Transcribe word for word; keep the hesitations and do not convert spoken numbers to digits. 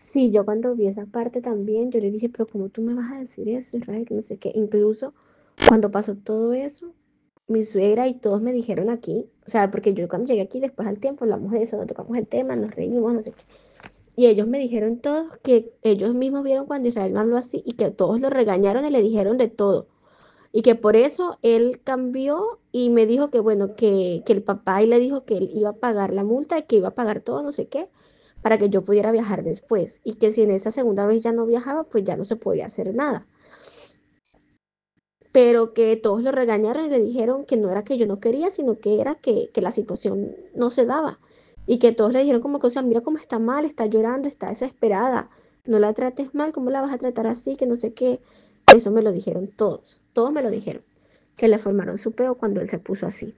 Sí, yo cuando vi esa parte también, yo le dije, pero ¿cómo tú me vas a decir eso, Israel? Que no sé qué. Incluso cuando pasó todo eso, mi suegra y todos me dijeron aquí, o sea, porque yo cuando llegué aquí, después al tiempo, hablamos de eso, nos tocamos el tema, nos reímos, no sé qué. Y ellos me dijeron todos que ellos mismos vieron cuando Israel me habló así y que todos lo regañaron y le dijeron de todo. Y que por eso él cambió y me dijo que bueno, que, que el papá y le dijo que él iba a pagar la multa y que iba a pagar todo, no sé qué, para que yo pudiera viajar después. Y que si en esa segunda vez ya no viajaba, pues ya no se podía hacer nada. Pero que todos lo regañaron y le dijeron que no era que yo no quería, sino que era que, que la situación no se daba. Y que todos le dijeron como que, o sea, mira cómo está mal, está llorando, está desesperada, no la trates mal, ¿cómo la vas a tratar así? Que no sé qué. Eso me lo dijeron todos, todos me lo dijeron, que le formaron su peo cuando él se puso así.